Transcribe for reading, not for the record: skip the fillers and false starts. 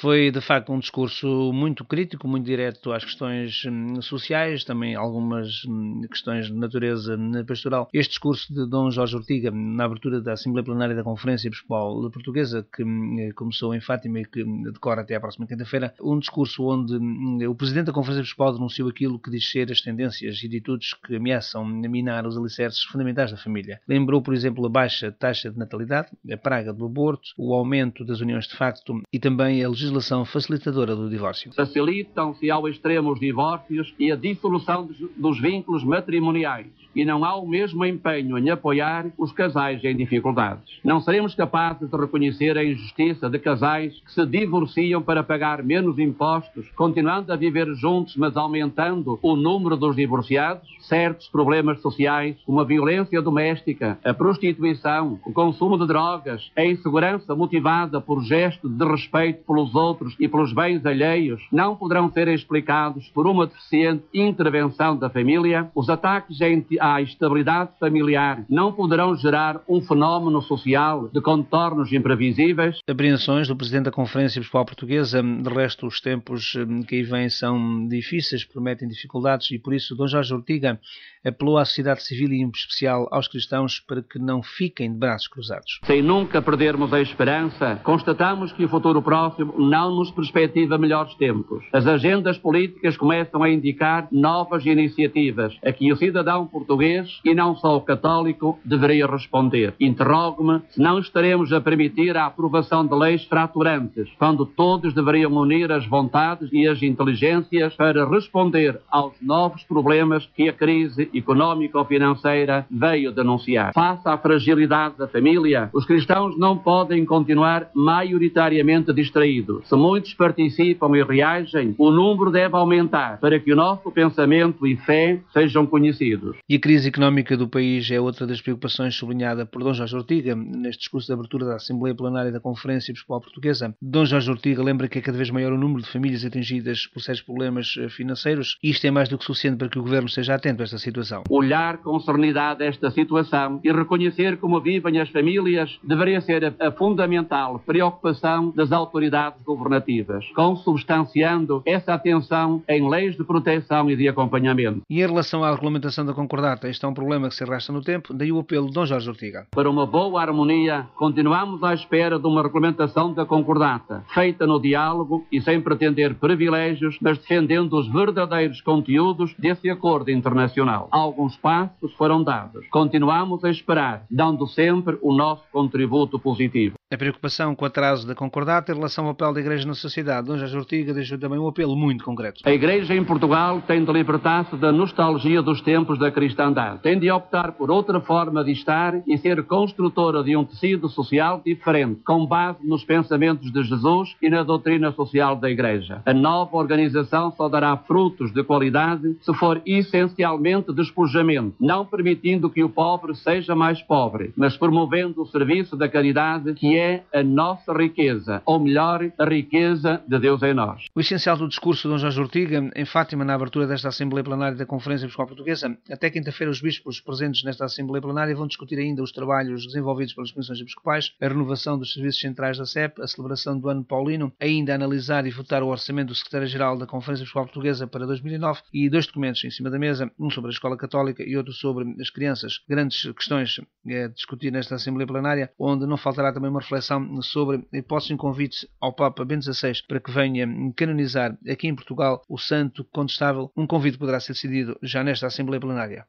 Foi, de facto, um discurso muito crítico, muito direto às questões sociais, também algumas questões de natureza pastoral. Este discurso de Dom Jorge Ortiga, na abertura da Assembleia Plenária da Conferência Episcopal Portuguesa, que começou em Fátima e que decorre até à próxima quinta-feira, um discurso onde o Presidente da Conferência Episcopal denunciou aquilo que diz ser as tendências e atitudes que ameaçam minar os alicerces fundamentais da família. Lembrou, por exemplo, a baixa taxa de natalidade, a praga do aborto, o aumento das uniões de facto e também a legislação facilitadora do divórcio. Facilitam-se ao extremo os divórcios e a dissolução dos vínculos matrimoniais. E não há o mesmo empenho em apoiar os casais em dificuldades. Não seremos capazes de reconhecer a injustiça de casais que se divorciam para pagar menos impostos, continuando a viver juntos, mas aumentando o número dos divorciados. Certos problemas sociais, como a violência doméstica, a prostituição, o consumo de drogas, a insegurança motivada por gesto de respeito pelos outros e pelos bens alheios, não poderão ser explicados por uma deficiente intervenção da família. Os ataques à estabilidade familiar não poderão gerar um fenómeno social de contornos imprevisíveis. Apreensões do Presidente da Conferência Episcopal Portuguesa. De resto, os tempos que aí vêm são difíceis, prometem dificuldades e por isso Dom Jorge Ortiga apelou à sociedade civil e em especial aos cristãos para que não fiquem de braços cruzados. Sem nunca perdermos a esperança, constatamos que o futuro próximo não nos perspectiva melhores tempos. As agendas políticas começam a indicar novas iniciativas a que o cidadão português, e não só o católico, deveria responder. Interrogo-me se não estaremos a permitir a aprovação de leis fraturantes, quando todos deveriam unir as vontades e as inteligências para responder aos novos problemas que a crise económico-financeira veio denunciar. Face à fragilidade da família, os cristãos não podem continuar maioritariamente distraídos. Se muitos participam e reagem, o número deve aumentar para que o nosso pensamento e fé sejam conhecidos. E a crise económica do país é outra das preocupações sublinhada por Dom Jorge Ortiga neste discurso de abertura da Assembleia Plenária da Conferência Episcopal Portuguesa. Dom Jorge Ortiga lembra que é cada vez maior o número de famílias atingidas por sérios problemas financeiros e isto é mais do que suficiente para que o Governo esteja atento a esta situação. Olhar com serenidade esta situação e reconhecer como vivem as famílias deveria ser a fundamental preocupação das autoridades governativas, consubstanciando essa atenção em leis de proteção e de acompanhamento. E em relação à regulamentação da concordata, este é um problema que se arrasta no tempo, daí o apelo de Dom Jorge Ortiga. Para uma boa harmonia, continuamos à espera de uma regulamentação da concordata, feita no diálogo e sem pretender privilégios, mas defendendo os verdadeiros conteúdos desse acordo internacional. Alguns passos foram dados. Continuamos a esperar, dando sempre o nosso contributo positivo. A preocupação com o atraso da concordata em relação ao papel da Igreja na sociedade. Dom Jorge Ortiga deixou também um apelo muito concreto. A Igreja em Portugal tem de libertar-se da nostalgia dos tempos da cristandade. Tem de optar por outra forma de estar e ser construtora de um tecido social diferente, com base nos pensamentos de Jesus e na doutrina social da Igreja. A nova organização só dará frutos de qualidade se for essencialmente despojamento, não permitindo que o pobre seja mais pobre, mas promovendo o serviço da caridade, que é a nossa riqueza, ou melhor, a riqueza de Deus em nós. O essencial do discurso de Dom Jorge Ortiga, em Fátima, na abertura desta Assembleia Plenária da Conferência Episcopal Portuguesa. Até quinta-feira, os bispos presentes nesta Assembleia Plenária vão discutir ainda os trabalhos desenvolvidos pelas comissões episcopais, a renovação dos serviços centrais da CEP, a celebração do ano paulino, ainda analisar e votar o orçamento do Secretário-Geral da Conferência Episcopal Portuguesa para 2009 e dois documentos em cima da mesa, um sobre a Escola Católica e outro sobre as crianças. Grandes questões a discutir nesta Assembleia Plenária, onde não faltará também uma reflexão sobre a hipótese de um convite ao Papa Bento XVI para que venha canonizar aqui em Portugal o santo condestável. Um convite poderá ser decidido já nesta Assembleia Plenária.